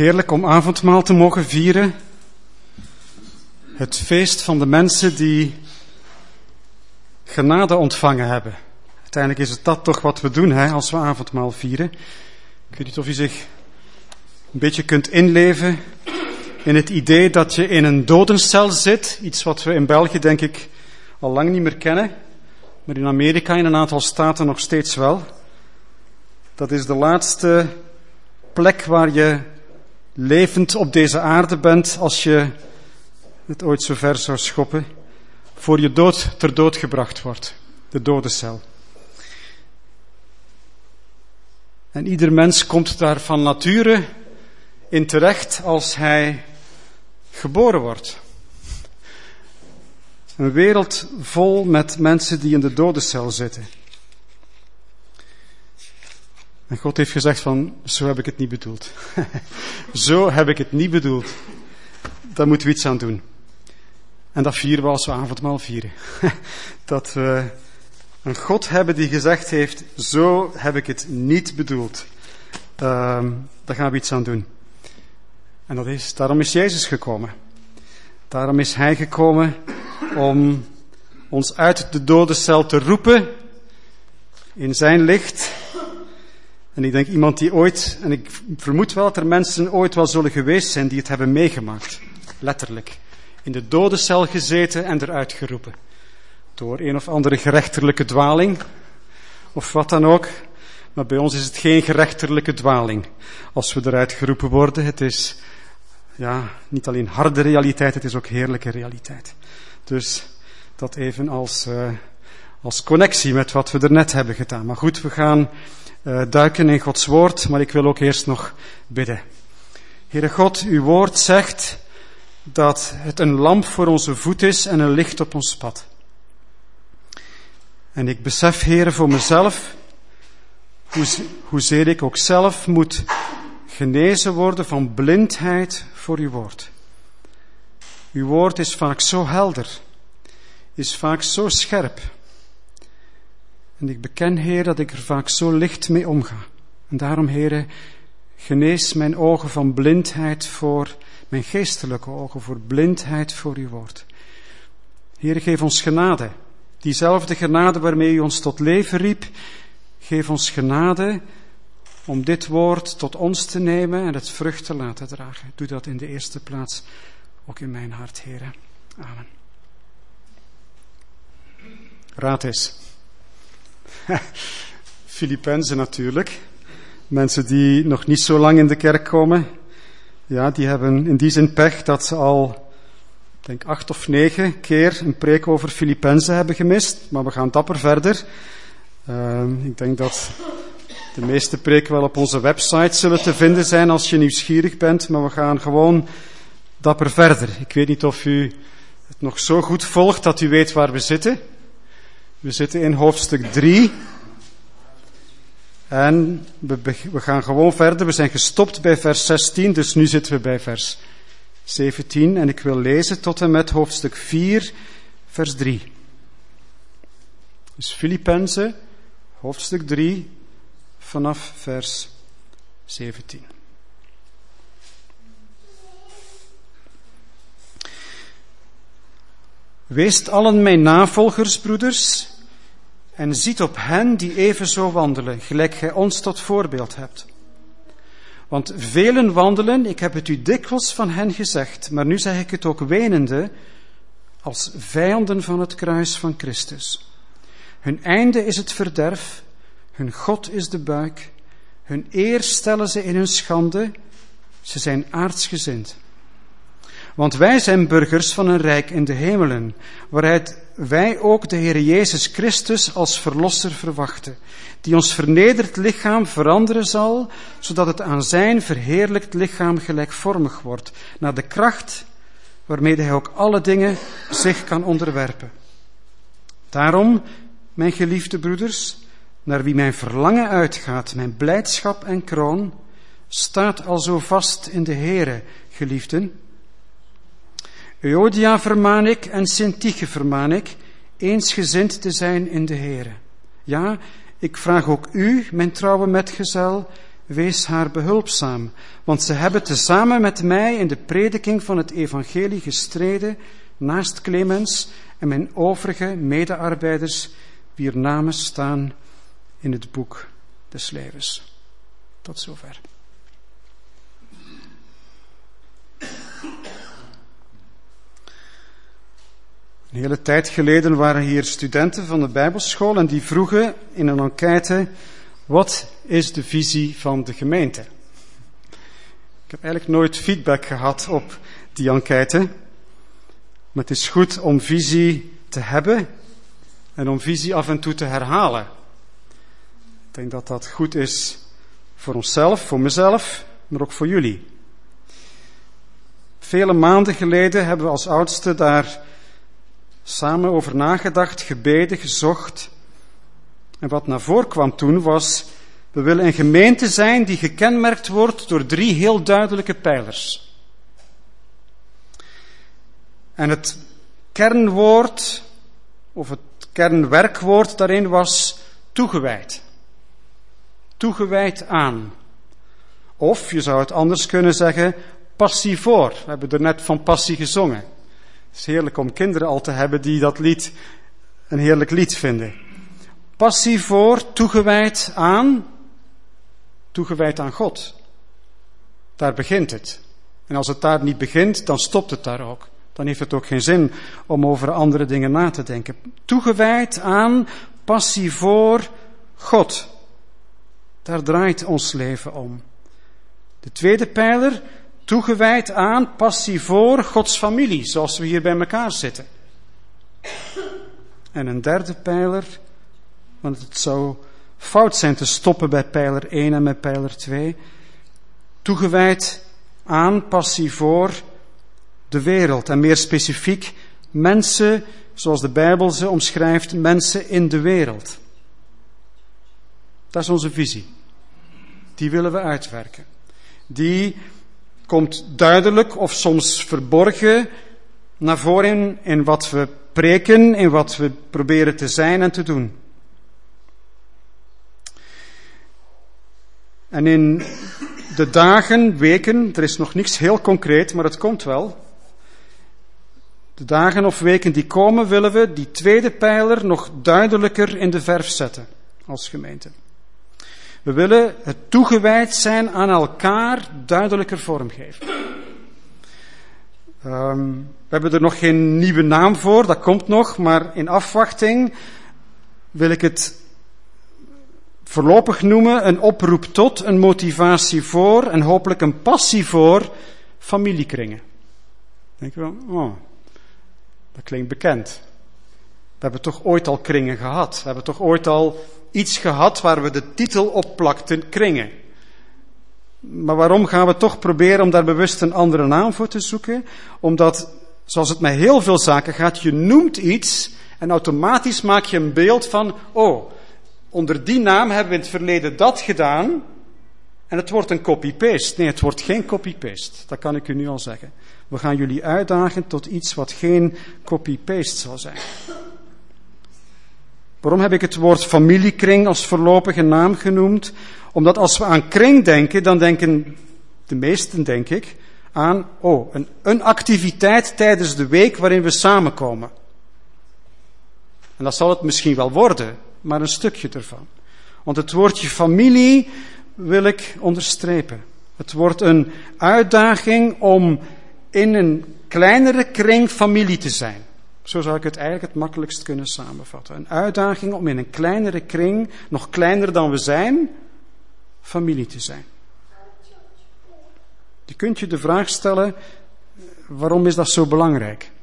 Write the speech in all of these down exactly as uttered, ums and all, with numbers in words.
Heerlijk om avondmaal te mogen vieren. Het feest van de mensen die genade ontvangen hebben. Uiteindelijk is het dat toch wat we doen, hè, als we avondmaal vieren. Ik weet niet of u zich een beetje kunt inleven in het idee dat je in een dodencel zit. Iets wat we in België denk ik al lang niet meer kennen. Maar in Amerika in een aantal staten nog steeds wel. Dat is de laatste plek waar je levend op deze aarde bent als je het ooit zo ver zou schoppen. Voor je dood ter dood gebracht wordt. De dodencel. En ieder mens komt daar van nature in terecht als hij geboren wordt. Een wereld vol met mensen die in de dodencel zitten. En God heeft gezegd van, zo heb ik het niet bedoeld. Zo heb ik het niet bedoeld. Daar moeten we iets aan doen. En dat vieren we als we avondmaal vieren. Dat we een God hebben die gezegd heeft, zo heb ik het niet bedoeld. Um, daar gaan we iets aan doen. En dat is, daarom is Jezus gekomen. Daarom is Hij gekomen om ons uit de dodencel te roepen in zijn licht. En ik denk iemand die ooit, en ik vermoed wel dat er mensen ooit wel zullen geweest zijn die het hebben meegemaakt. Letterlijk. In de dodencel gezeten en eruit geroepen. Door een of andere gerechterlijke dwaling. Of wat dan ook. Maar bij ons is het geen gerechterlijke dwaling. Als we eruit geroepen worden. Het is ja, niet alleen harde realiteit, het is ook heerlijke realiteit. Dus dat even als, uh, als connectie met wat we er net hebben gedaan. Maar goed, we gaan uh, duiken in Gods woord. Maar ik wil ook eerst nog bidden. Heere God, uw woord zegt dat het een lamp voor onze voet is en een licht op ons pad. En ik besef, Heere, voor mezelf, hoe, hoezeer ik ook zelf moet genezen worden van blindheid voor uw woord. Uw woord is vaak zo helder, is vaak zo scherp. En ik beken, Heer, dat ik er vaak zo licht mee omga. En daarom, Heere, genees mijn ogen van blindheid voor mijn geestelijke ogen, voor blindheid voor uw woord. Heere, geef ons genade. Diezelfde genade waarmee u ons tot leven riep, geef ons genade om dit woord tot ons te nemen en het vrucht te laten dragen. Doe dat in de eerste plaats ook in mijn hart, Heere. Amen. Raad eens. Filippenzen natuurlijk. Mensen die nog niet zo lang in de kerk komen. Ja, die hebben in die zin pech dat ze al, ik denk acht of negen keer een preek over Filippenzen hebben gemist. Maar we gaan dapper verder. Uh, ik denk dat de meeste preken wel op onze website zullen te vinden zijn als je nieuwsgierig bent. Maar we gaan gewoon dapper verder. Ik weet niet of u het nog zo goed volgt dat u weet waar we zitten. We zitten in hoofdstuk drie. En we, we gaan gewoon verder. We zijn gestopt bij vers zestien, dus nu zitten we bij vers zeventien. En ik wil lezen tot en met hoofdstuk vier, vers drie. Dus Filippenzen, hoofdstuk drie, vanaf vers zeventien. Weest allen mijn navolgers, broeders, en ziet op hen die evenzo wandelen, gelijk gij ons tot voorbeeld hebt. Want velen wandelen, ik heb het u dikwijls van hen gezegd, maar nu zeg ik het ook wenende, als vijanden van het kruis van Christus. Hun einde is het verderf, hun God is de buik, hun eer stellen ze in hun schande, ze zijn aardsgezind. Want wij zijn burgers van een rijk in de hemelen, waaruit wij ook de Heer Jezus Christus als verlosser verwachten, die ons vernederd lichaam veranderen zal, zodat het aan zijn verheerlijkt lichaam gelijkvormig wordt, naar de kracht waarmee hij ook alle dingen zich kan onderwerpen. Daarom, mijn geliefde broeders, naar wie mijn verlangen uitgaat, mijn blijdschap en kroon, staat al zo vast in de Heere, geliefden. Euodia vermaan ik en Syntyche vermaan ik, eensgezind te zijn in de Heere. Ja, ik vraag ook u, mijn trouwe metgezel, wees haar behulpzaam, want ze hebben tezamen met mij in de prediking van het evangelie gestreden, naast Clemens en mijn overige medearbeiders, wier namen staan in het boek des levens. Tot zover. Een hele tijd geleden waren hier studenten van de Bijbelschool en die vroegen in een enquête: wat is de visie van de gemeente? Ik heb eigenlijk nooit feedback gehad op die enquête. Maar het is goed om visie te hebben en om visie af en toe te herhalen. Ik denk dat dat goed is voor onszelf, voor mezelf, maar ook voor jullie. Vele maanden geleden hebben we als oudsten daar samen over nagedacht, gebeden, gezocht. En wat naar voren kwam toen was: we willen een gemeente zijn die gekenmerkt wordt door drie heel duidelijke pijlers. En het kernwoord, of het kernwerkwoord daarin was toegewijd. Toegewijd aan. Of, je zou het anders kunnen zeggen, passie voor. We hebben er net van passie gezongen. Het is heerlijk om kinderen al te hebben die dat lied een heerlijk lied vinden. Passie voor, toegewijd aan, toegewijd aan God. Daar begint het. En als het daar niet begint, dan stopt het daar ook. Dan heeft het ook geen zin om over andere dingen na te denken. Toegewijd aan, passie voor God. Daar draait ons leven om. De tweede pijler, toegewijd aan, passie voor Gods familie, zoals we hier bij elkaar zitten. En een derde pijler, want het zou fout zijn te stoppen bij pijler één en met pijler twee. Toegewijd aan, passie voor de wereld. En meer specifiek, mensen, zoals de Bijbel ze omschrijft, mensen in de wereld. Dat is onze visie. Die willen we uitwerken. Die komt duidelijk of soms verborgen naar voren in wat we preken, in wat we proberen te zijn en te doen. En in de dagen, weken, er is nog niks heel concreet, maar het komt wel. De dagen of weken die komen, willen we die tweede pijler nog duidelijker in de verf zetten als gemeente. We willen het toegewijd zijn aan elkaar duidelijker vormgeven. Um, we hebben er nog geen nieuwe naam voor, dat komt nog, maar in afwachting wil ik het voorlopig noemen een oproep tot, een motivatie voor en hopelijk een passie voor familiekringen. Denk je wel, oh, dat klinkt bekend. We hebben toch ooit al kringen gehad. We hebben toch ooit al iets gehad waar we de titel op plakten, kringen. Maar waarom gaan we toch proberen om daar bewust een andere naam voor te zoeken? Omdat, zoals het met heel veel zaken gaat, je noemt iets en automatisch maak je een beeld van, oh, onder die naam hebben we in het verleden dat gedaan en het wordt een copy-paste. Nee, het wordt geen copy-paste. Dat kan ik u nu al zeggen. We gaan jullie uitdagen tot iets wat geen copy-paste zal zijn. Waarom heb ik het woord familiekring als voorlopige naam genoemd? Omdat als we aan kring denken, dan denken de meesten, denk ik, aan oh, een, een activiteit tijdens de week waarin we samenkomen. En dat zal het misschien wel worden, maar een stukje ervan. Want het woordje familie wil ik onderstrepen. Het wordt een uitdaging om in een kleinere kring familie te zijn. Zo zou ik het eigenlijk het makkelijkst kunnen samenvatten. Een uitdaging om in een kleinere kring, nog kleiner dan we zijn, familie te zijn. Je kunt je de vraag stellen, waarom is dat zo belangrijk?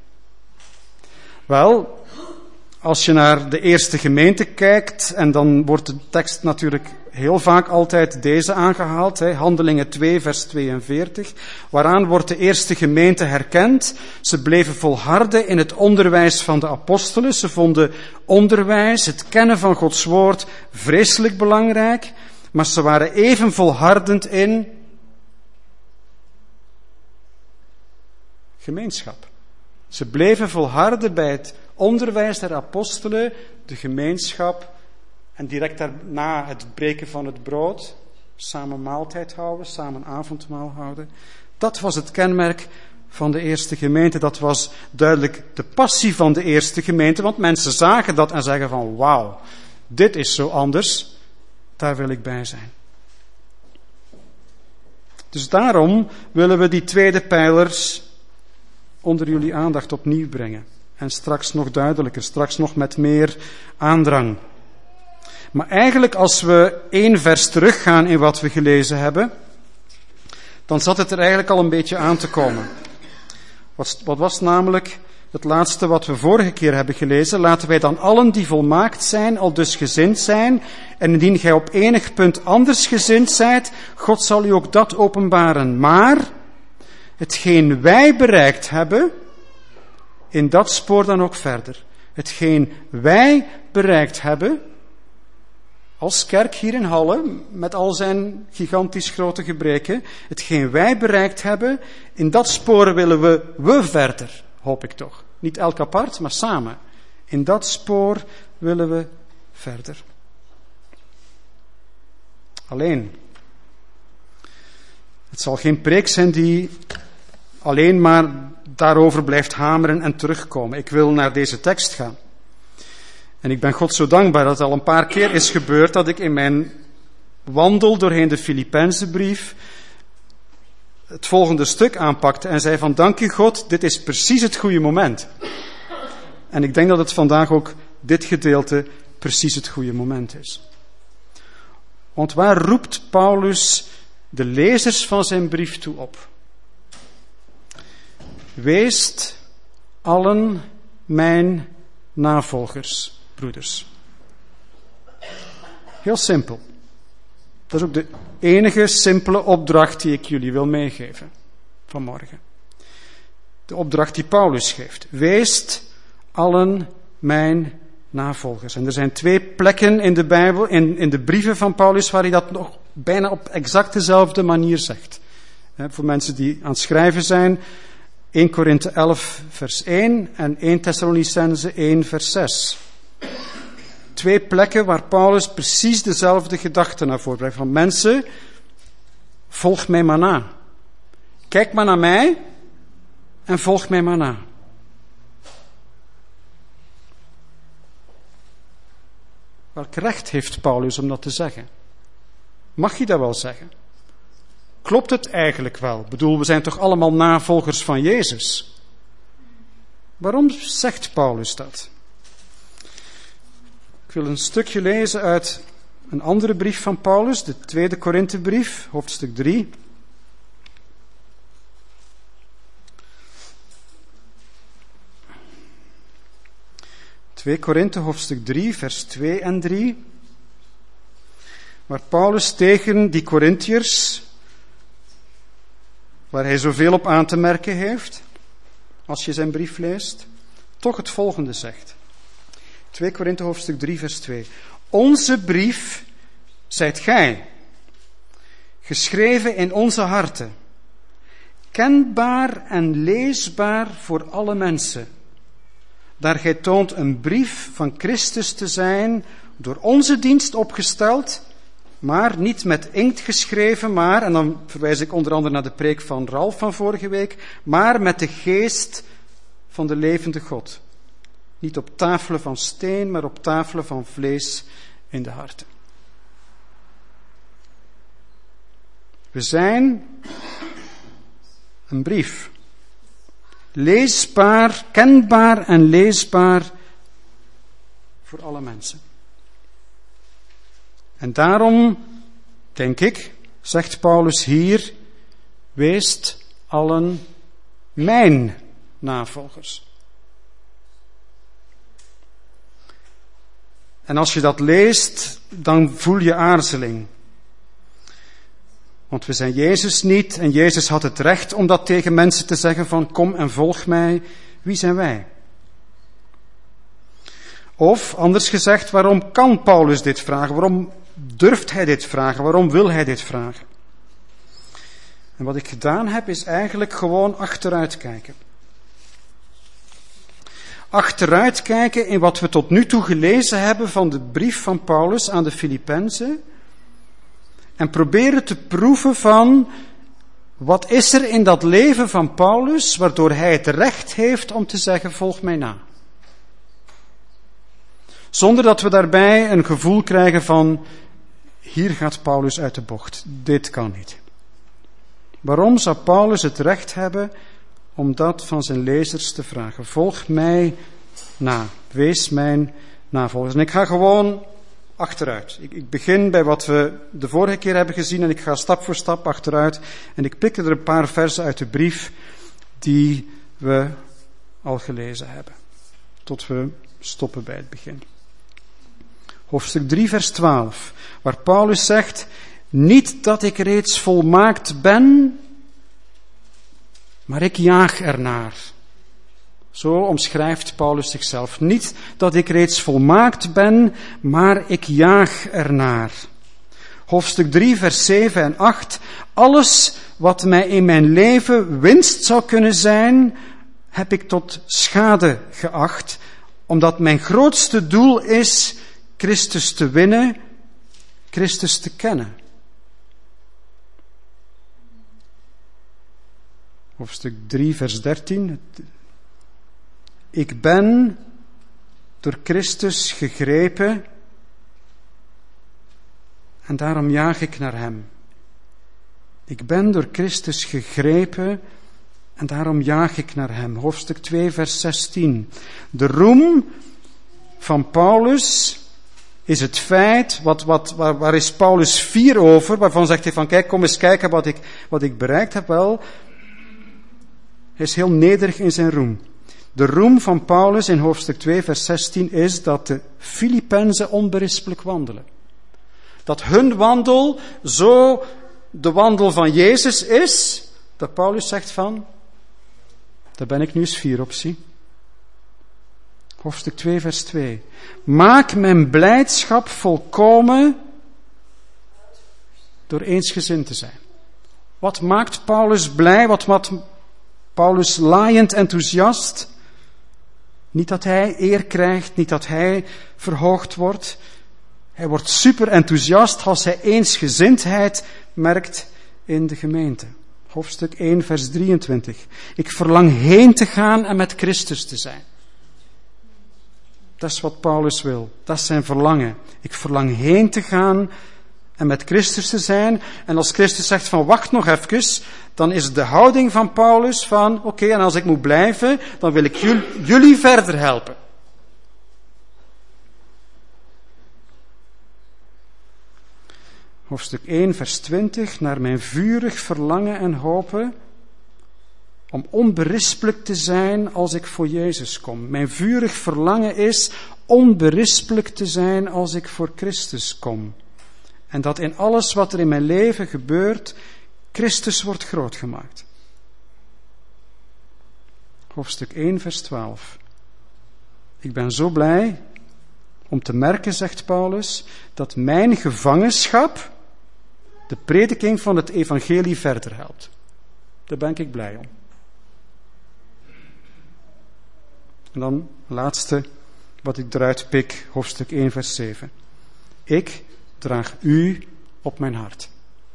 Wel, als je naar de eerste gemeente kijkt, en dan wordt de tekst natuurlijk heel vaak altijd deze aangehaald, hè, Handelingen twee, vers tweeënveertig, waaraan wordt de eerste gemeente herkend. Ze bleven volharden in het onderwijs van de apostelen. Ze vonden onderwijs, het kennen van Gods woord, vreselijk belangrijk, maar ze waren even volhardend in gemeenschap. Ze bleven volharden bij het onderwijs der apostelen, de gemeenschap en direct daarna het breken van het brood, Samen maaltijd houden, samen avondmaal houden. Dat was het kenmerk van de eerste gemeente. Dat was duidelijk de passie van de eerste gemeente. Want mensen zagen dat en zeggen van wauw, dit is zo anders. Daar wil ik bij zijn. Dus daarom willen we die tweede pijlers onder jullie aandacht opnieuw brengen. En straks nog duidelijker, straks nog met meer aandrang. Maar eigenlijk als we één vers teruggaan in wat we gelezen hebben, dan zat het er eigenlijk al een beetje aan te komen. Wat, wat was namelijk het laatste wat we vorige keer hebben gelezen? Laten wij dan allen die volmaakt zijn, al dus gezind zijn. En indien gij op enig punt anders gezind zijt, God zal u ook dat openbaren. Maar hetgeen wij bereikt hebben, in dat spoor dan ook verder. Hetgeen wij bereikt hebben, als kerk hier in Halle, met al zijn gigantisch grote gebreken, hetgeen wij bereikt hebben, in dat spoor willen we, we verder, hoop ik toch. Niet elk apart, maar samen. In dat spoor willen we verder. Alleen, het zal geen preek zijn die alleen maar daarover blijft hameren en terugkomen. Ik wil naar deze tekst gaan. En ik ben God zo dankbaar dat het al een paar keer is gebeurd dat ik in mijn wandel doorheen de Filippenzenbrief het volgende stuk aanpakte en zei van dank u God, dit is precies het goede moment. En ik denk dat het vandaag ook dit gedeelte precies het goede moment is. Want waar roept Paulus de lezers van zijn brief toe op? Weest allen mijn navolgers, broeders. Heel simpel. Dat is ook de enige simpele opdracht die ik jullie wil meegeven vanmorgen. De opdracht die Paulus geeft. Weest allen mijn navolgers. En er zijn twee plekken in de Bijbel, in, in de brieven van Paulus, waar hij dat nog bijna op exact dezelfde manier zegt. He, voor mensen die aan het schrijven zijn, Eerste Korinthe elf vers één en Eerste Thessalonicenzen één vers zes. Twee plekken waar Paulus precies dezelfde gedachten naar voren brengt. Van mensen, volg mij maar na. Kijk maar naar mij en volg mij maar na. Welk recht heeft Paulus om dat te zeggen? Mag je dat wel zeggen? Klopt het eigenlijk wel? Ik bedoel, we zijn toch allemaal navolgers van Jezus? Waarom zegt Paulus dat? Ik wil een stukje lezen uit een andere brief van Paulus, de tweede Korinthebrief, hoofdstuk drie. twee Korinthe, hoofdstuk drie, vers twee en drie. Waar Paulus tegen die Korinthiërs, waar hij zoveel op aan te merken heeft, als je zijn brief leest, toch het volgende zegt. twee Korinthe hoofdstuk drie vers twee. Onze brief zijt gij, geschreven in onze harten, kenbaar en leesbaar voor alle mensen. Daar gij toont een brief van Christus te zijn, door onze dienst opgesteld, maar niet met inkt geschreven, maar, en dan verwijs ik onder andere naar de preek van Ralf van vorige week, maar met de geest van de levende God. Niet op tafelen van steen, maar op tafelen van vlees in de harten. We zijn een brief. Leesbaar, kenbaar en leesbaar voor alle mensen. En daarom, denk ik, zegt Paulus hier, weest allen mijn navolgers. En als je dat leest, dan voel je aarzeling. Want we zijn Jezus niet en Jezus had het recht om dat tegen mensen te zeggen van kom en volg mij. Wie zijn wij? Of, anders gezegd, waarom kan Paulus dit vragen? Waarom durft hij dit vragen? Waarom wil hij dit vragen? En wat ik gedaan heb, is eigenlijk gewoon achteruit kijken. Achteruit kijken in wat we tot nu toe gelezen hebben van de brief van Paulus aan de Filippenzen. En proberen te proeven van, wat is er in dat leven van Paulus, waardoor hij het recht heeft om te zeggen, volg mij na. Zonder dat we daarbij een gevoel krijgen van, hier gaat Paulus uit de bocht. Dit kan niet. Waarom zou Paulus het recht hebben om dat van zijn lezers te vragen? Volg mij na. Wees mijn navolgers. En ik ga gewoon achteruit. Ik, ik begin bij wat we de vorige keer hebben gezien en ik ga stap voor stap achteruit. En ik pik er een paar versen uit de brief die we al gelezen hebben. Tot we stoppen bij het begin. Hoofdstuk drie, vers twaalf, waar Paulus zegt, niet dat ik reeds volmaakt ben, maar ik jaag ernaar. Zo omschrijft Paulus zichzelf. Niet dat ik reeds volmaakt ben, maar ik jaag ernaar. Hoofdstuk drie, vers zeven en acht, alles wat mij in mijn leven winst zou kunnen zijn, heb ik tot schade geacht, omdat mijn grootste doel is Christus te winnen, Christus te kennen. Hoofdstuk drie, vers dertien. Ik ben door Christus gegrepen en daarom jaag ik naar hem. Ik ben door Christus gegrepen en daarom jaag ik naar hem. Hoofdstuk twee, vers zestien. De roem van Paulus is het feit, wat, wat, waar, waar is Paulus fier over, waarvan zegt hij van, kijk, kom eens kijken wat ik, wat ik bereikt heb. Wel, hij is heel nederig in zijn roem. De roem van Paulus in hoofdstuk twee, vers zestien is dat de Filippenzen onberispelijk wandelen. Dat hun wandel zo de wandel van Jezus is, dat Paulus zegt van, daar ben ik nu eens fier op, zie. Hoofdstuk twee, vers twee. Maak mijn blijdschap volkomen door eensgezind te zijn. Wat maakt Paulus blij? Wat maakt Paulus laaiend enthousiast? Niet dat hij eer krijgt, niet dat hij verhoogd wordt. Hij wordt super enthousiast als hij eensgezindheid merkt in de gemeente. Hoofdstuk één, vers drieëntwintig. Ik verlang heen te gaan en met Christus te zijn. Dat is wat Paulus wil. Dat is zijn verlangen. Ik verlang heen te gaan en met Christus te zijn. En als Christus zegt van wacht nog even, dan is de houding van Paulus van oké, okay, en als ik moet blijven, dan wil ik jullie, jullie verder helpen. Hoofdstuk één, vers twintig. Naar mijn vurig verlangen en hopen om onberispelijk te zijn als ik voor Jezus kom. Mijn vurig verlangen is onberispelijk te zijn als ik voor Christus kom. En dat in alles wat er in mijn leven gebeurt, Christus wordt grootgemaakt. Hoofdstuk één, vers twaalf. Ik ben zo blij om te merken, zegt Paulus, dat mijn gevangenschap de prediking van het evangelie verder helpt. Daar ben ik blij om. En dan laatste wat ik eruit pik, hoofdstuk één, vers zeven. Ik draag u op mijn hart.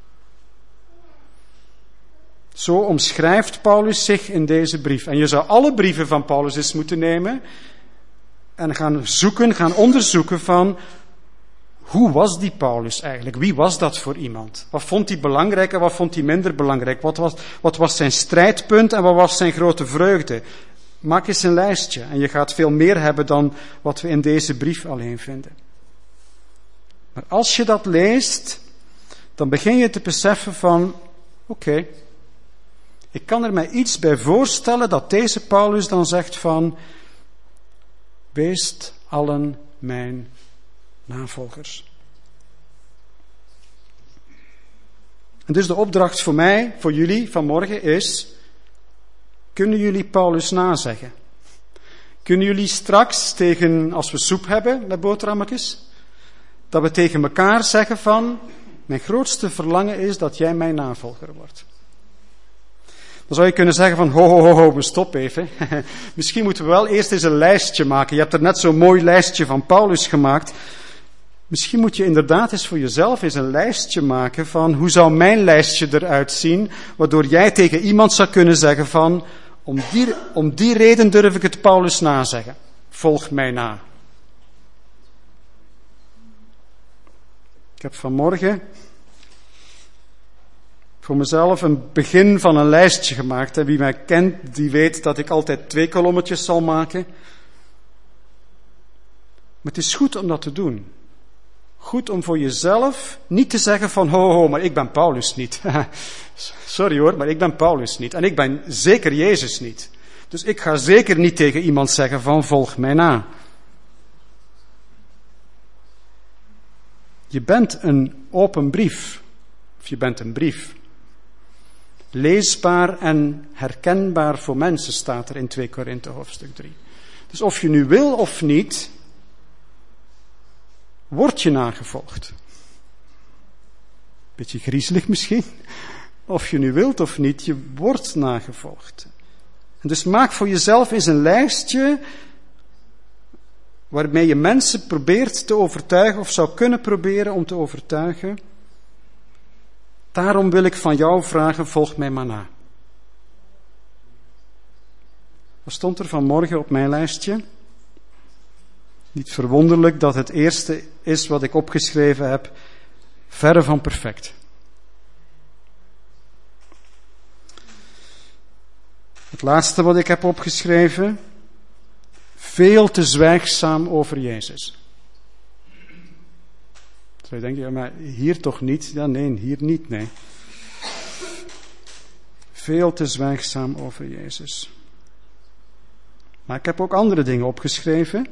Zo omschrijft Paulus zich in deze brief. En je zou alle brieven van Paulus eens moeten nemen en gaan zoeken, gaan onderzoeken van hoe was die Paulus eigenlijk? Wie was dat voor iemand? Wat vond hij belangrijk en wat vond hij minder belangrijk? Wat was, wat was zijn strijdpunt en wat was zijn grote vreugde? Maak eens een lijstje en je gaat veel meer hebben dan wat we in deze brief alleen vinden. Maar als je dat leest, dan begin je te beseffen van, oké, okay, ik kan er mij iets bij voorstellen dat deze Paulus dan zegt van, weest allen mijn navolgers. En dus de opdracht voor mij, voor jullie vanmorgen is, kunnen jullie Paulus nazeggen? Kunnen jullie straks tegen, als we soep hebben met boterhammetjes, dat we tegen elkaar zeggen van, mijn grootste verlangen is dat jij mijn navolger wordt. Dan zou je kunnen zeggen van, ho, ho, ho, ho, stop even. Misschien moeten we wel eerst eens een lijstje maken. Je hebt er net zo'n mooi lijstje van Paulus gemaakt. Misschien moet je inderdaad eens voor jezelf eens een lijstje maken van hoe zou mijn lijstje eruit zien, waardoor jij tegen iemand zou kunnen zeggen van, om die, om die reden durf ik het Paulus nazeggen. Volg mij na. Ik heb vanmorgen voor mezelf een begin van een lijstje gemaakt. En wie mij kent, die weet dat ik altijd twee kolommetjes zal maken. Maar het is goed om dat te doen. Goed om voor jezelf niet te zeggen van, ho, ho, maar ik ben Paulus niet. Sorry hoor, maar ik ben Paulus niet. En ik ben zeker Jezus niet. Dus ik ga zeker niet tegen iemand zeggen van, volg mij na. Je bent een open brief. Of je bent een brief. Leesbaar en herkenbaar voor mensen, staat er in twee Korinthe hoofdstuk drie. Dus of je nu wil of niet, word je nagevolgd. Beetje griezelig misschien. Of je nu wilt of niet, je wordt nagevolgd. En dus maak voor jezelf eens een lijstje waarmee je mensen probeert te overtuigen, of zou kunnen proberen om te overtuigen. Daarom wil ik van jou vragen, volg mij maar na. Wat stond er vanmorgen op mijn lijstje? Niet verwonderlijk dat het eerste is wat ik opgeschreven heb, verre van perfect. Het laatste wat ik heb opgeschreven, veel te zwijgzaam over Jezus. Zou je denken, ja, maar hier toch niet? Ja, nee, hier niet, nee. Veel te zwijgzaam over Jezus. Maar ik heb ook andere dingen opgeschreven.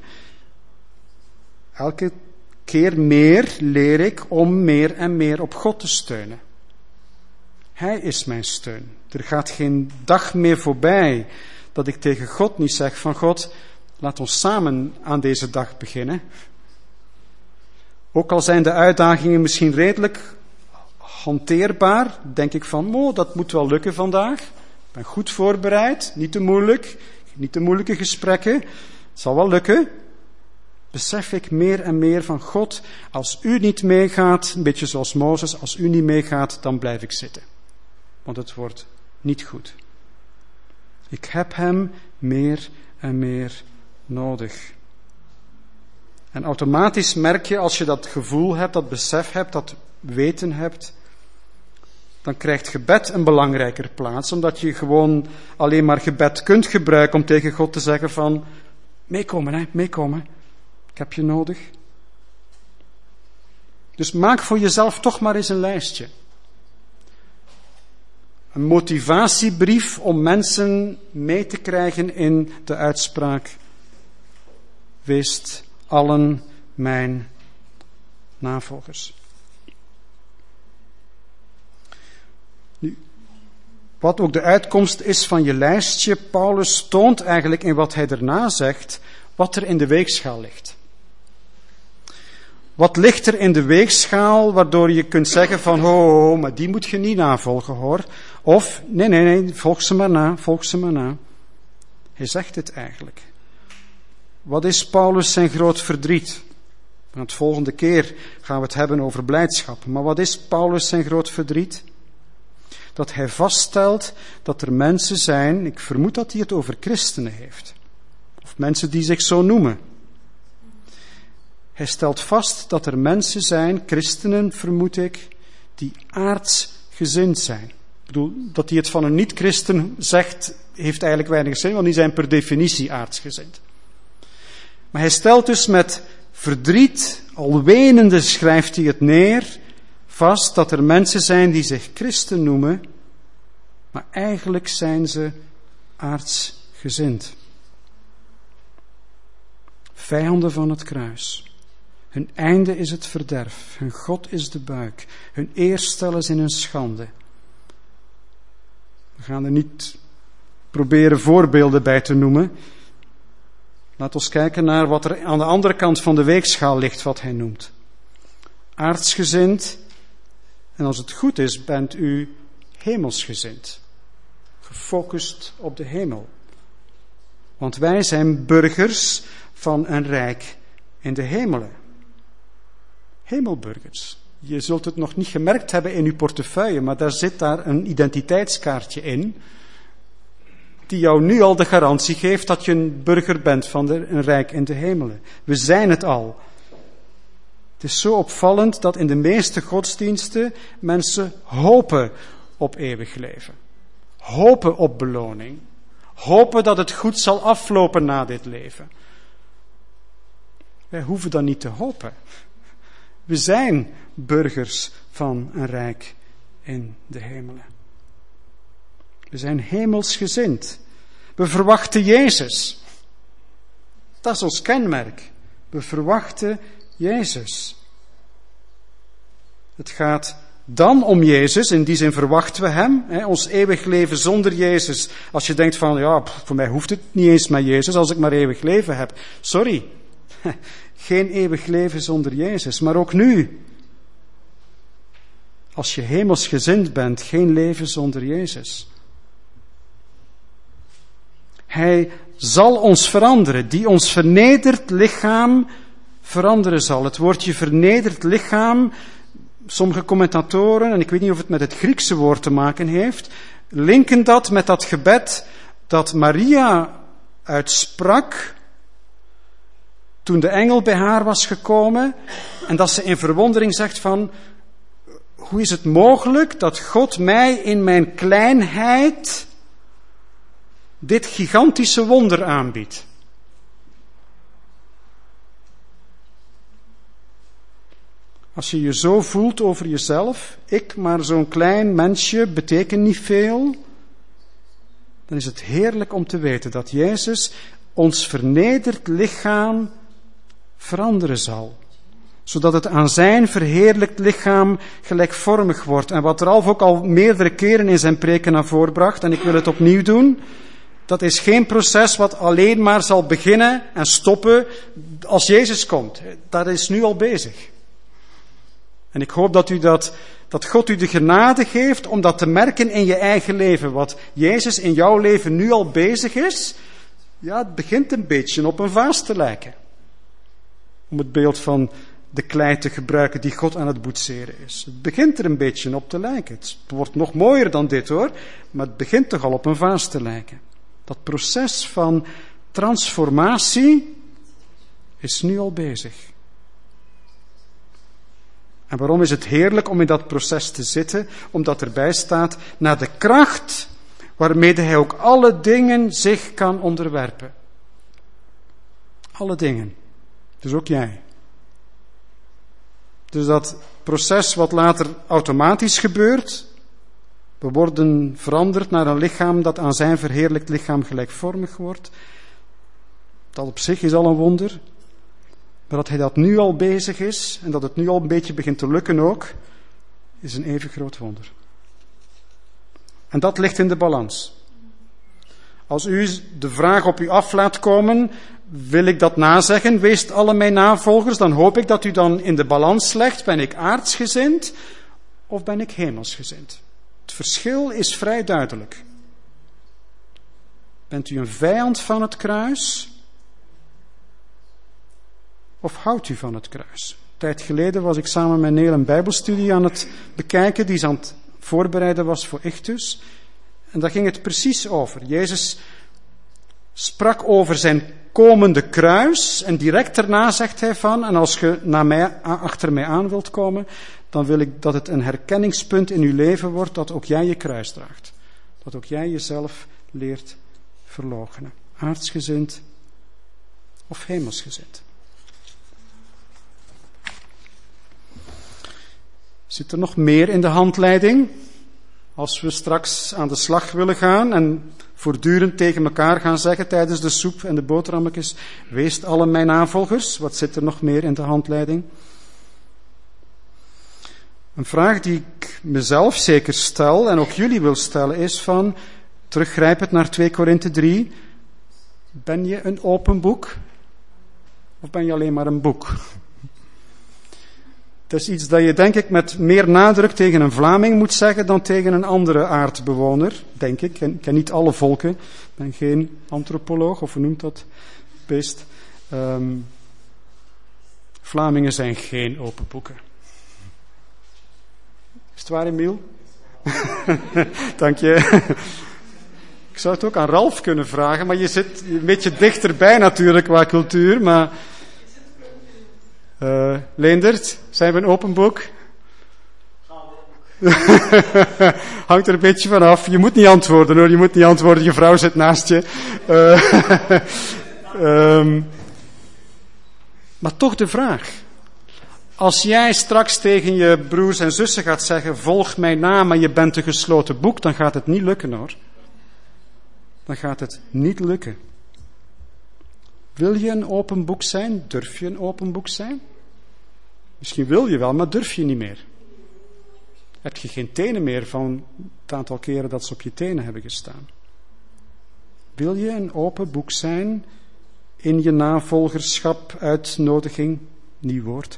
Elke keer meer leer ik om meer en meer op God te steunen. Hij is mijn steun. Er gaat geen dag meer voorbij dat ik tegen God niet zeg van God, laat ons samen aan deze dag beginnen. Ook al zijn de uitdagingen misschien redelijk hanteerbaar, denk ik van, oh, dat moet wel lukken vandaag. Ik ben goed voorbereid, niet te moeilijk, niet te moeilijke gesprekken. Het zal wel lukken. Besef ik meer en meer van God, als u niet meegaat, een beetje zoals Mozes, als u niet meegaat, dan blijf ik zitten. Want het wordt niet goed. Ik heb hem meer en meer nodig. En automatisch merk je, als je dat gevoel hebt, dat besef hebt, dat weten hebt, dan krijgt gebed een belangrijker plaats, omdat je gewoon alleen maar gebed kunt gebruiken om tegen God te zeggen van, meekomen hè, meekomen. Ik heb je nodig. Dus maak voor jezelf toch maar eens een lijstje. Een motivatiebrief om mensen mee te krijgen in de uitspraak, weest allen mijn navolgers. Nu, wat ook de uitkomst is van je lijstje, Paulus toont eigenlijk in wat hij daarna zegt, wat er in de weegschaal ligt. Wat ligt er in de weegschaal waardoor je kunt zeggen van, ho, ho, ho, maar die moet je niet navolgen hoor. Of, nee, nee, nee, volg ze maar na, volg ze maar na. Hij zegt het eigenlijk. Wat is Paulus zijn groot verdriet? Want de volgende keer gaan we het hebben over blijdschap. Maar wat is Paulus zijn groot verdriet? Dat hij vaststelt dat er mensen zijn, ik vermoed dat hij het over christenen heeft. Of mensen die zich zo noemen. Hij stelt vast dat er mensen zijn, christenen vermoed ik, die aardsgezind zijn. Ik bedoel, dat hij het van een niet-christen zegt, heeft eigenlijk weinig zin, want die zijn per definitie aardsgezind. Maar hij stelt dus met verdriet, al wenende schrijft hij het neer, vast dat er mensen zijn die zich christen noemen, maar eigenlijk zijn ze aardsgezind. Vijanden van het kruis. Hun einde is het verderf, hun God is de buik, hun eer stellen ze in hun schande. We gaan er niet proberen voorbeelden bij te noemen. Laat ons kijken naar wat er aan de andere kant van de weegschaal ligt, wat hij noemt. Aardsgezind, en als het goed is, bent u hemelsgezind. Gefocust op de hemel. Want wij zijn burgers van een rijk in de hemelen. hemelburgers. Je zult het nog niet gemerkt hebben in uw portefeuille, maar daar zit daar een identiteitskaartje in, die jou nu al de garantie geeft dat je een burger bent van de, een rijk in de hemelen. We zijn het al. Het is zo opvallend dat in de meeste godsdiensten mensen hopen op eeuwig leven. Hopen op beloning. Hopen dat het goed zal aflopen na dit leven. Wij hoeven dan niet te hopen. We zijn burgers van een rijk in de hemelen. We zijn hemelsgezind. We verwachten Jezus. Dat is ons kenmerk. We verwachten Jezus. Het gaat dan om Jezus, in die zin verwachten we Hem. Hè, ons eeuwig leven zonder Jezus. Als je denkt van, ja, voor mij hoeft het niet eens met Jezus, als ik maar eeuwig leven heb. Sorry, geen eeuwig leven zonder Jezus. Maar ook nu, als je hemelsgezind bent, geen leven zonder Jezus. Hij zal ons veranderen, die ons vernederd lichaam veranderen zal. Het woordje vernederd lichaam, sommige commentatoren, en ik weet niet of het met het Griekse woord te maken heeft, linken dat met dat gebed dat Maria uitsprak toen de engel bij haar was gekomen, en dat ze in verwondering zegt van, hoe is het mogelijk dat God mij in mijn kleinheid dit gigantische wonder aanbiedt? Als je je zo voelt over jezelf, ik maar zo'n klein mensje, beteken niet veel, dan is het heerlijk om te weten dat Jezus ons vernederd lichaam veranderen zal. Zodat het aan zijn verheerlijkt lichaam gelijkvormig wordt. En wat Ralf ook al meerdere keren in zijn preken naar voren bracht, en ik wil het opnieuw doen, dat is geen proces wat alleen maar zal beginnen en stoppen als Jezus komt. Dat is nu al bezig. En ik hoop dat, u dat, dat God u de genade geeft om dat te merken in je eigen leven. Wat Jezus in jouw leven nu al bezig is, ja, het begint een beetje op een vaas te lijken. Om het beeld van de klei te gebruiken die God aan het boetseren is. Het begint er een beetje op te lijken. Het wordt nog mooier dan dit hoor, maar het begint toch al op een vaas te lijken. Dat proces van transformatie is nu al bezig. En waarom is het heerlijk om in dat proces te zitten? Omdat erbij staat, naar de kracht waarmee hij ook alle dingen zich kan onderwerpen. Alle dingen. Dus ook jij. Dus dat proces wat later automatisch gebeurt, we worden veranderd naar een lichaam dat aan zijn verheerlijkt lichaam gelijkvormig wordt. Dat op zich is al een wonder. Maar dat hij dat nu al bezig is, en dat het nu al een beetje begint te lukken ook, is een even groot wonder. En dat ligt in de balans. Als u de vraag op u af laat komen, wil ik dat nazeggen, wees alle mijn navolgers, dan hoop ik dat u dan in de balans legt, ben ik aardsgezind of ben ik hemelsgezind? Het verschil is vrij duidelijk. Bent u een vijand van het kruis? Of houdt u van het kruis? Een tijd geleden was ik samen met Neel een bijbelstudie aan het bekijken, die ze aan het voorbereiden was voor Ichthus. En daar ging het precies over. Jezus sprak over zijn komende kruis, en direct daarna zegt hij van, en als je naar mij, achter mij aan wilt komen, dan wil ik dat het een herkenningspunt in uw leven wordt, dat ook jij je kruis draagt. Dat ook jij jezelf leert verloochenen. Aardsgezind of hemelsgezind. Zit er nog meer in de handleiding? Als we straks aan de slag willen gaan en voortdurend tegen elkaar gaan zeggen tijdens de soep en de boterhammetjes, weest alle mijn navolgers. Wat zit er nog meer in de handleiding? Een vraag die ik mezelf zeker stel en ook jullie wil stellen is van, teruggrijpend naar twee Korinthe drie, ben je een open boek? Of ben je alleen maar een boek? Het is iets dat je denk ik met meer nadruk tegen een Vlaming moet zeggen dan tegen een andere aardbewoner, denk ik. Ik ken niet alle volken, ik ben geen antropoloog, of hoe noemt dat beest. Um, Vlamingen zijn geen open boeken. Is het waar, Emiel? Dank je. Ik zou het ook aan Ralf kunnen vragen, maar je zit een beetje dichterbij natuurlijk qua cultuur. Maar uh, Leendert, zijn we een open boek? Hangt er een beetje vanaf. Je moet niet antwoorden hoor, je moet niet antwoorden. Je vrouw zit naast je. Uh, um, maar toch de vraag. Als jij straks tegen je broers en zussen gaat zeggen, volg mij na, maar je bent een gesloten boek, dan gaat het niet lukken hoor. Dan gaat het niet lukken. Wil je een open boek zijn? Durf je een open boek zijn? Misschien wil je wel, maar durf je niet meer. Heb je geen tenen meer van het aantal keren dat ze op je tenen hebben gestaan. Wil je een open boek zijn in je navolgerschap, uitnodiging, nieuw woord.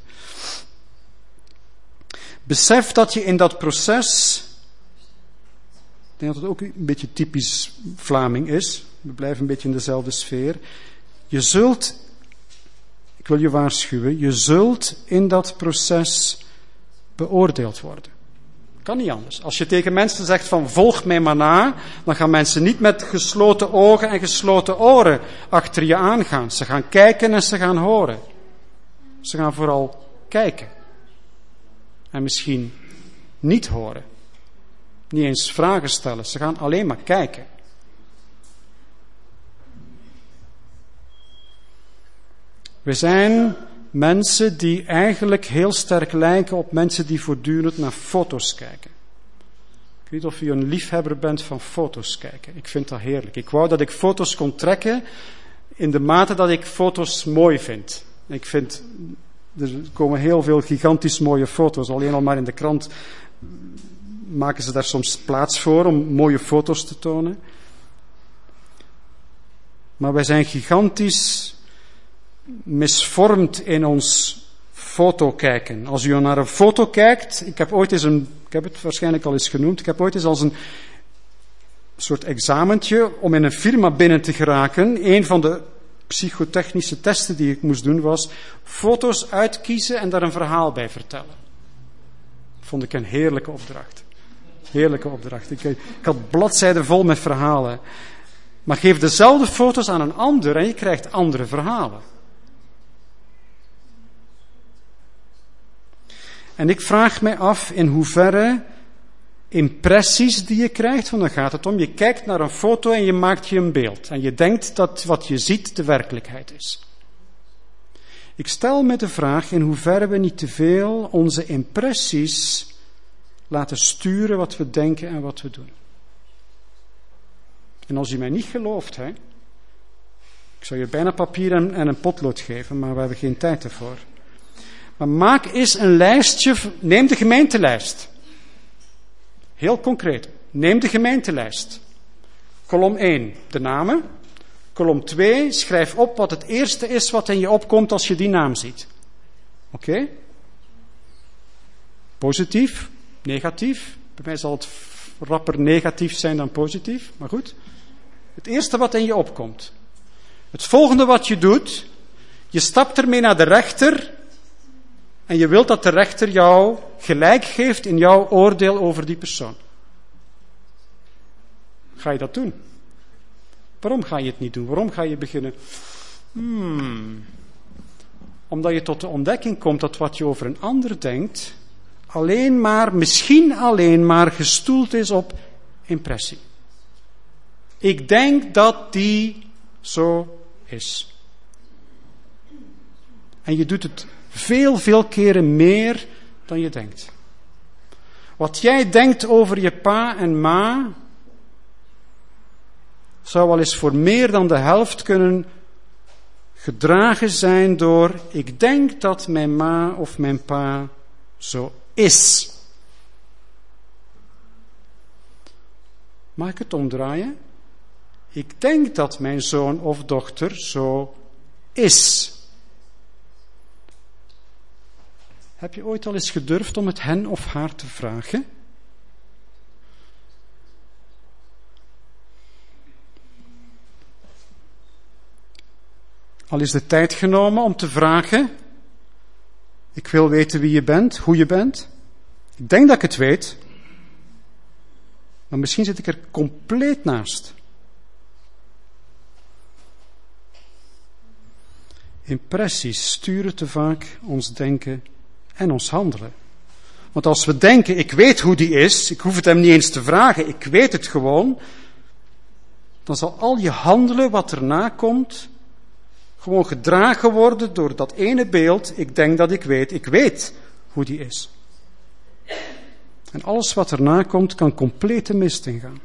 Besef dat je in dat proces, ik denk dat het ook een beetje typisch Vlaming is, we blijven een beetje in dezelfde sfeer, je zult, ik wil je waarschuwen, je zult in dat proces beoordeeld worden. Kan niet anders. Als je tegen mensen zegt van volg mij maar na, dan gaan mensen niet met gesloten ogen en gesloten oren achter je aangaan. Ze gaan kijken en ze gaan horen. Ze gaan vooral kijken. En misschien niet horen. Niet eens vragen stellen. Ze gaan alleen maar kijken. We zijn mensen die eigenlijk heel sterk lijken op mensen die voortdurend naar foto's kijken. Ik weet niet of u een liefhebber bent van foto's kijken. Ik vind dat heerlijk. Ik wou dat ik foto's kon trekken in de mate dat ik foto's mooi vind. Ik vind, er komen heel veel gigantisch mooie foto's. Alleen al maar in de krant maken ze daar soms plaats voor om mooie foto's te tonen. Maar wij zijn gigantisch misvormd in ons foto kijken. Als u naar een foto kijkt, ik heb ooit eens een, ik heb het waarschijnlijk al eens genoemd, ik heb ooit eens als een soort examentje om in een firma binnen te geraken, een van de psychotechnische testen die ik moest doen was foto's uitkiezen en daar een verhaal bij vertellen. Vond ik een heerlijke opdracht. Heerlijke opdracht. Ik, ik had bladzijden vol met verhalen. Maar geef dezelfde foto's aan een ander en je krijgt andere verhalen. En ik vraag mij af in hoeverre impressies die je krijgt, want dan gaat het om, je kijkt naar een foto en je maakt je een beeld. En je denkt dat wat je ziet de werkelijkheid is. Ik stel me de vraag in hoeverre we niet te veel onze impressies laten sturen wat we denken en wat we doen. En als u mij niet gelooft, hè, ik zou je bijna papier en, en een potlood geven, maar we hebben geen tijd ervoor. Maar maak eens een lijstje, neem de gemeentelijst. Heel concreet, neem de gemeentelijst. Kolom één, de namen. Kolom twee, schrijf op wat het eerste is wat in je opkomt als je die naam ziet. Oké? Okay? Positief, negatief. Bij mij zal het rapper negatief zijn dan positief, maar goed. Het eerste wat in je opkomt. Het volgende wat je doet, je stapt ermee naar de rechter en je wilt dat de rechter jou gelijk geeft in jouw oordeel over die persoon. Ga je dat doen? Waarom ga je het niet doen? Waarom ga je beginnen? Hmm. Omdat je tot de ontdekking komt dat wat je over een ander denkt, alleen maar, misschien alleen maar gestoeld is op impressie. Ik denk dat die zo is. En je doet het veel, veel keren meer dan je denkt. Wat jij denkt over je pa en ma, zou wel eens voor meer dan de helft kunnen gedragen zijn door, ik denk dat mijn ma of mijn pa zo is. Mag ik het omdraaien? Ik denk dat mijn zoon of dochter zo is. Heb je ooit al eens gedurfd om het hen of haar te vragen? Al is de tijd genomen om te vragen, Ik wil weten wie je bent, hoe je bent. Ik denk dat ik het weet. Maar misschien zit ik er compleet naast. Impressies sturen te vaak ons denken en ons handelen. Want als we denken, ik weet hoe die is, ik hoef het hem niet eens te vragen, ik weet het gewoon, dan zal al je handelen wat erna komt, gewoon gedragen worden door dat ene beeld, ik denk dat ik weet, ik weet hoe die is. En alles wat erna komt, kan complete mist ingaan.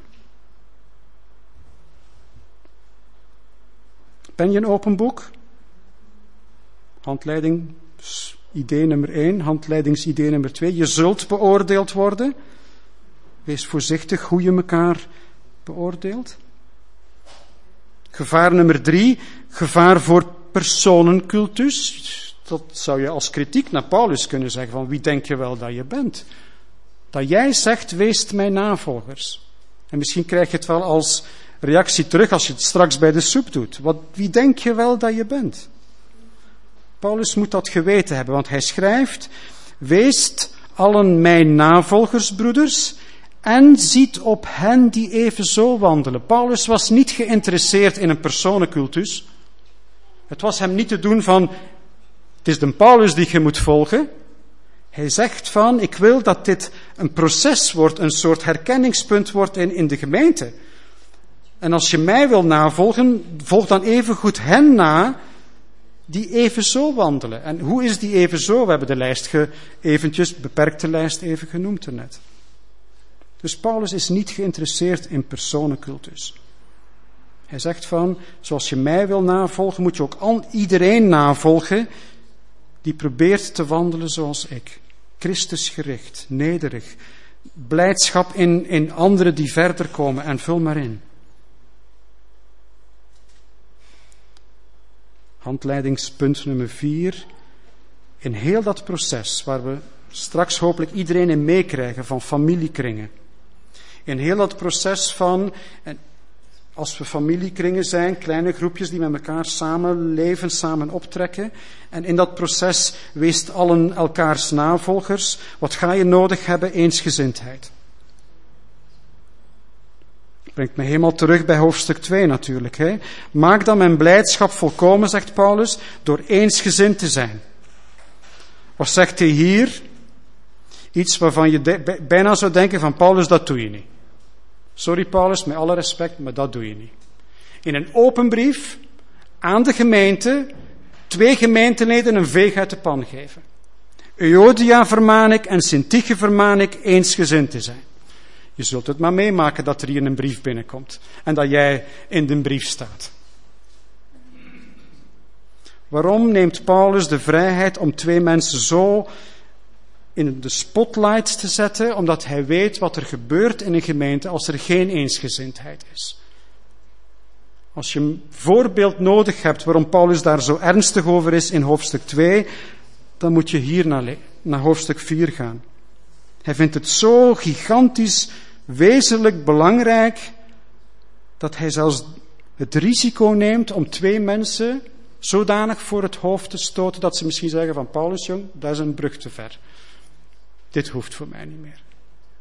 Ben je een open boek? Handleiding, idee nummer één, handleidingsidee nummer twee. Je zult beoordeeld worden. Wees voorzichtig hoe je elkaar beoordeelt. Gevaar nummer drie, gevaar voor personencultus. Dat zou je als kritiek naar Paulus kunnen zeggen, van wie denk je wel dat je bent? Dat jij zegt, wees mijn navolgers. En misschien krijg je het wel als reactie terug als je het straks bij de soep doet. Wat, wie denk je wel dat je bent? Paulus moet dat geweten hebben, want hij schrijft, weest allen mijn navolgers, broeders, en ziet op hen die evenzo wandelen. Paulus was niet geïnteresseerd in een personencultus. Het was hem niet te doen van, het is de Paulus die je moet volgen. Hij zegt van, ik wil dat dit een proces wordt, een soort herkenningspunt wordt in, in de gemeente. En als je mij wil navolgen, volg dan evengoed hen na die evenzo wandelen. En hoe is die evenzo? We hebben de lijst ge, eventjes, beperkte lijst even genoemd ernet. Dus Paulus is niet geïnteresseerd in personencultus. Hij zegt van, zoals je mij wil navolgen, moet je ook al iedereen navolgen die probeert te wandelen zoals ik. Christus gericht, nederig, blijdschap in, in anderen die verder komen en vul maar in. Handleidingspunt nummer vier. In heel dat proces waar we straks hopelijk iedereen in meekrijgen van familiekringen. In heel dat proces van, en als we familiekringen zijn, kleine groepjes die met elkaar samen leven, samen optrekken. En in dat proces weest allen elkaars navolgers. Wat ga je nodig hebben? Eensgezindheid. Brengt me helemaal terug bij hoofdstuk twee natuurlijk. Hè. Maak dan mijn blijdschap volkomen, zegt Paulus, door eensgezind te zijn. Wat zegt hij hier? Iets waarvan je de, bijna zou denken van Paulus, dat doe je niet. Sorry Paulus, met alle respect, maar dat doe je niet. In een open brief aan de gemeente, twee gemeenteleden een veeg uit de pan geven. Euodia vermaan ik en Syntyche vermaan ik eensgezind te zijn. Je zult het maar meemaken dat er hier een brief binnenkomt en dat jij in de brief staat. Waarom neemt Paulus de vrijheid om twee mensen zo in de spotlight te zetten? Omdat hij weet wat er gebeurt in een gemeente als er geen eensgezindheid is. Als je een voorbeeld nodig hebt waarom Paulus daar zo ernstig over is in hoofdstuk twee, dan moet je hier naar, naar hoofdstuk vier gaan. Hij vindt het zo gigantisch, wezenlijk belangrijk, dat hij zelfs het risico neemt om twee mensen zodanig voor het hoofd te stoten dat ze misschien zeggen van Paulus, jong, dat is een brug te ver. Dit hoeft voor mij niet meer.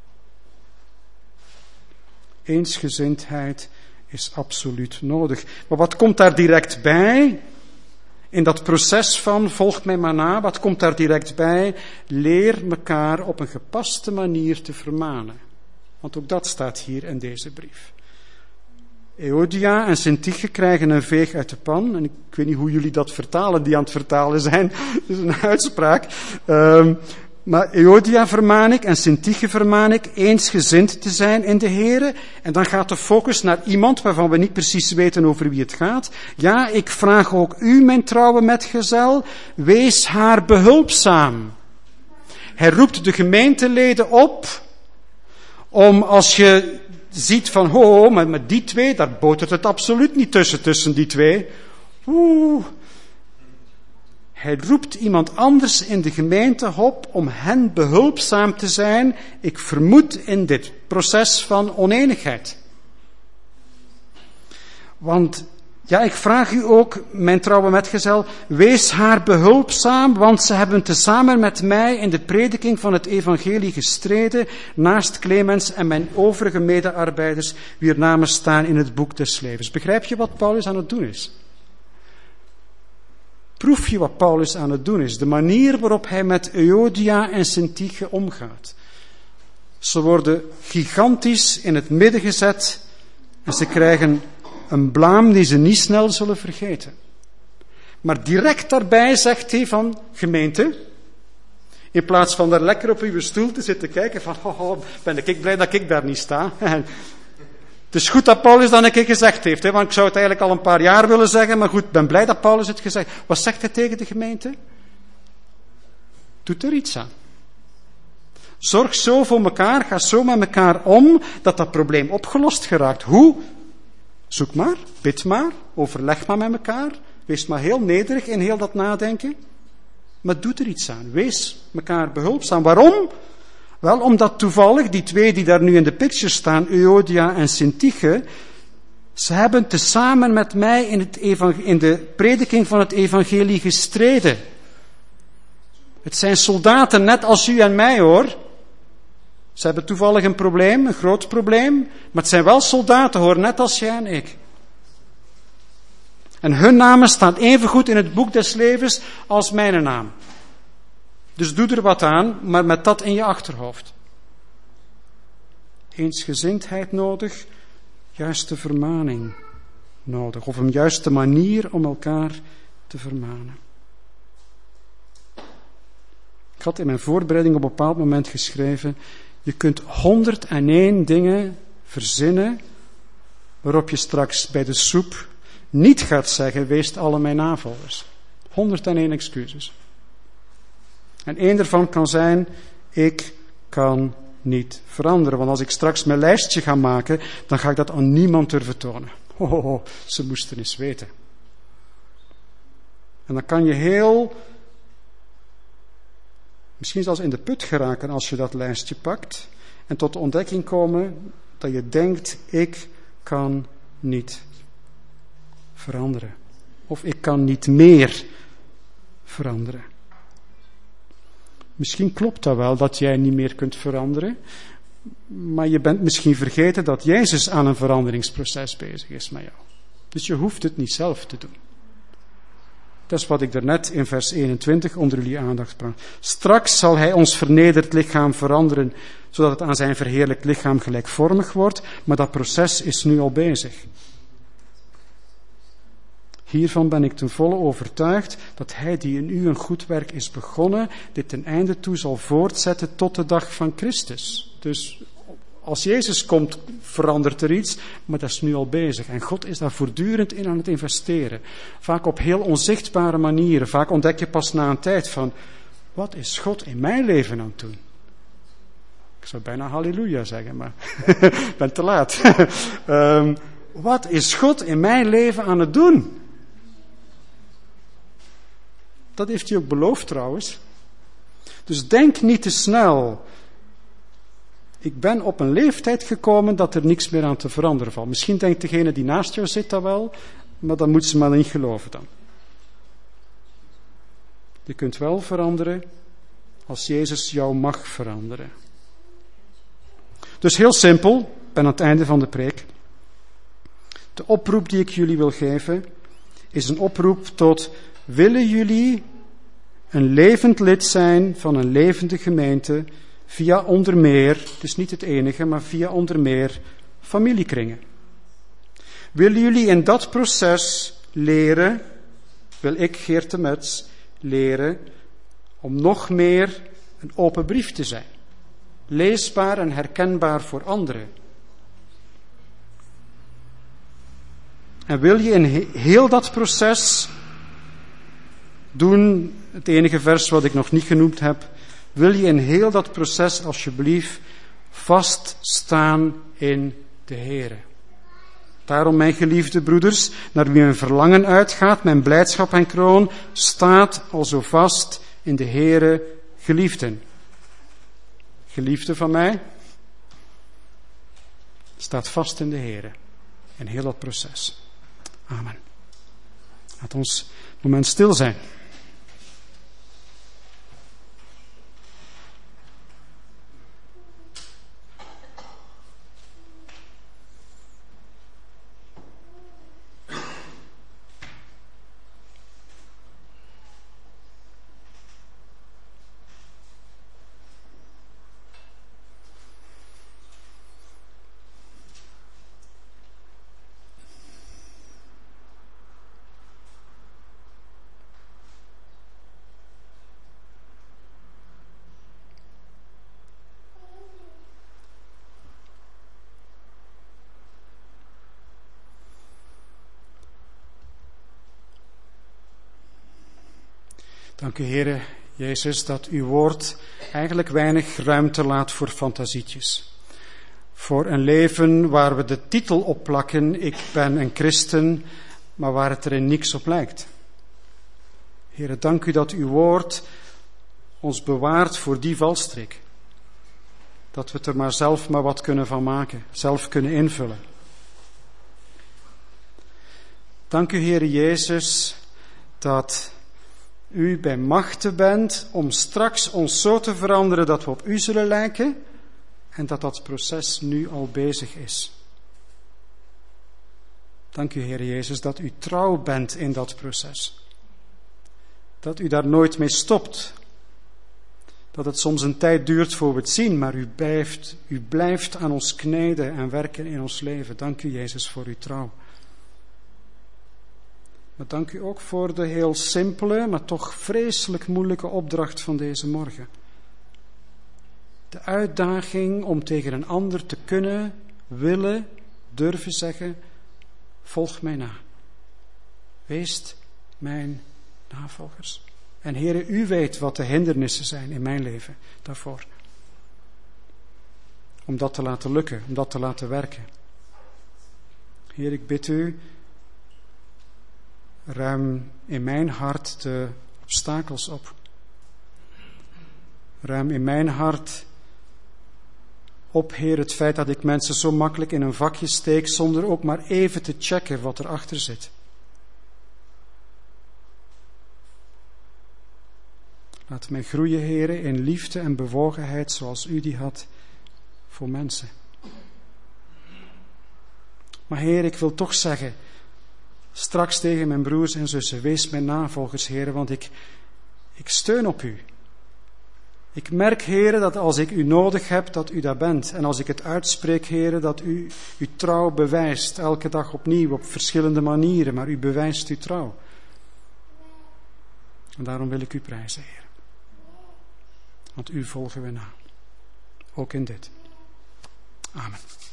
Eensgezindheid is absoluut nodig. Maar wat komt daar direct bij? In dat proces van volg mij maar na, wat komt daar direct bij? Leer elkaar op een gepaste manier te vermanen. Want ook dat staat hier in deze brief. Euodia en Syntyche krijgen een veeg uit de pan. En ik weet niet hoe jullie dat vertalen, die aan het vertalen zijn. Dat is een uitspraak. Um, maar Euodia vermaan ik en Syntyche vermaan ik eensgezind te zijn in de Here. En dan gaat de focus naar iemand waarvan we niet precies weten over wie het gaat. Ja, ik vraag ook u, mijn trouwe metgezel, wees haar behulpzaam. Hij roept de gemeenteleden op om, als je ziet van, ho, ho, maar met die twee, daar botert het absoluut niet tussen, tussen die twee. Oeh. Hij roept iemand anders in de gemeente op om hen behulpzaam te zijn. Ik vermoed in dit proces van oneenigheid. Want Ja, ik vraag u ook, mijn trouwe metgezel, wees haar behulpzaam, want ze hebben tezamen met mij in de prediking van het evangelie gestreden, naast Clemens en mijn overige medearbeiders, wier namen staan in het boek des levens. Begrijp je wat Paulus aan het doen is? Proef je wat Paulus aan het doen is? De manier waarop hij met Euodia en Syntyche omgaat. Ze worden gigantisch in het midden gezet en ze krijgen een blaam die ze niet snel zullen vergeten. Maar direct daarbij zegt hij van, gemeente, in plaats van daar lekker op uw stoel te zitten kijken van, oh, oh, ben ik blij dat ik daar niet sta. Het is goed dat Paulus dat een keer gezegd heeft, hè, want ik zou het eigenlijk al een paar jaar willen zeggen, maar goed, ik ben blij dat Paulus het gezegd heeft. Wat zegt hij tegen de gemeente? Doet er iets aan. Zorg zo voor elkaar, ga zo met elkaar om, dat dat probleem opgelost geraakt. Hoe? Zoek maar, bid maar, overleg maar met elkaar, wees maar heel nederig in heel dat nadenken, maar doe er iets aan. Wees elkaar behulpzaam. Waarom? Wel, omdat toevallig die twee die daar nu in de picture staan, Euodia en Syntyche, ze hebben tezamen met mij in, het evang- in de prediking van het evangelie gestreden. Het zijn soldaten net als u en mij, hoor. Ze hebben toevallig een probleem, een groot probleem, maar het zijn wel soldaten, hoor, net als jij en ik. En hun namen staan even goed in het boek des levens als mijn naam. Dus doe er wat aan, maar met dat in je achterhoofd. Eensgezindheid nodig, juiste vermaning nodig, of een juiste manier om elkaar te vermanen. Ik had in mijn voorbereiding op een bepaald moment geschreven, je kunt honderd en één dingen verzinnen waarop je straks bij de soep niet gaat zeggen, wees alle mijn navolgers. honderd en één excuses. En één daarvan kan zijn, ik kan niet veranderen. Want als ik straks mijn lijstje ga maken, dan ga ik dat aan niemand durven tonen. Oh, oh, oh, ze moesten eens weten. En dan kan je heel, misschien zelfs in de put geraken als je dat lijstje pakt. En tot de ontdekking komen dat je denkt, ik kan niet veranderen. Of ik kan niet meer veranderen. Misschien klopt dat wel, dat jij niet meer kunt veranderen. Maar je bent misschien vergeten dat Jezus aan een veranderingsproces bezig is met jou. Dus je hoeft het niet zelf te doen. Dat is wat ik daarnet in vers eenentwintig onder jullie aandacht bracht. Straks zal hij ons vernederd lichaam veranderen, zodat het aan zijn verheerlijkt lichaam gelijkvormig wordt. Maar dat proces is nu al bezig. Hiervan ben ik ten volle overtuigd dat hij die in u een goed werk is begonnen, dit ten einde toe zal voortzetten tot de dag van Christus. Dus als Jezus komt, verandert er iets, maar dat is nu al bezig. En God is daar voortdurend in aan het investeren. Vaak op heel onzichtbare manieren. Vaak ontdek je pas na een tijd van, wat is God in mijn leven aan het doen? Ik zou bijna halleluja zeggen, maar ik ben te laat. um, wat is God in mijn leven aan het doen? Dat heeft hij ook beloofd trouwens. Dus denk niet te snel. Ik ben op een leeftijd gekomen dat er niks meer aan te veranderen valt. Misschien denkt degene die naast jou zit dat wel, maar dan moet ze maar niet geloven dan. Je kunt wel veranderen als Jezus jou mag veranderen. Dus heel simpel, ik ben aan het einde van de preek. De oproep die ik jullie wil geven, is een oproep tot, willen jullie een levend lid zijn van een levende gemeente, via onder meer, het is niet het enige, maar via onder meer familiekringen. Willen jullie in dat proces leren, wil ik, Geert de Mets, leren om nog meer een open brief te zijn. Leesbaar en herkenbaar voor anderen. En wil je in heel dat proces doen, het enige vers wat ik nog niet genoemd heb, wil je in heel dat proces alsjeblieft vaststaan in de Heere. Daarom, mijn geliefde broeders, naar wie mijn verlangen uitgaat, mijn blijdschap en kroon, staat al zo vast in de Heere, geliefden. Geliefde van mij, staat vast in de Heere. In heel dat proces. Amen. Laat ons een moment stil zijn. Dank u, Heere Jezus, dat uw woord eigenlijk weinig ruimte laat voor fantasietjes. Voor een leven waar we de titel op plakken, ik ben een christen, maar waar het er in niks op lijkt. Heere, dank u dat uw woord ons bewaart voor die valstrik. Dat we het er maar zelf maar wat kunnen van maken, zelf kunnen invullen. Dank u, Heere Jezus, dat u bij machten bent om straks ons zo te veranderen dat we op u zullen lijken en dat dat proces nu al bezig is. Dank u, Heer Jezus, dat u trouw bent in dat proces. Dat u daar nooit mee stopt. Dat het soms een tijd duurt voor we het zien, maar u blijft, u blijft aan ons knijden en werken in ons leven. Dank u, Jezus, voor uw trouw. Maar dank u ook voor de heel simpele, maar toch vreselijk moeilijke opdracht van deze morgen. De uitdaging om tegen een ander te kunnen, willen, durven zeggen, volg mij na. Wees mijn navolgers. En Heere, u weet wat de hindernissen zijn in mijn leven daarvoor. Om dat te laten lukken, om dat te laten werken. Heer, ik bid u, ruim in mijn hart de obstakels op. Ruim in mijn hart op, Heer, het feit dat ik mensen zo makkelijk in een vakje steek zonder ook maar even te checken wat erachter zit. Laat mij groeien, Heer, in liefde en bewogenheid zoals u die had voor mensen. Maar Heer, ik wil toch zeggen, straks tegen mijn broers en zussen, wees mijn navolgers, Heer, want ik, ik steun op u. Ik merk, Heer, dat als ik u nodig heb, dat u daar bent. En als ik het uitspreek, Heer, dat u uw trouw bewijst, elke dag opnieuw, op verschillende manieren, maar u bewijst uw trouw. En daarom wil ik u prijzen, Heer. Want u volgen we na. Ook in dit. Amen.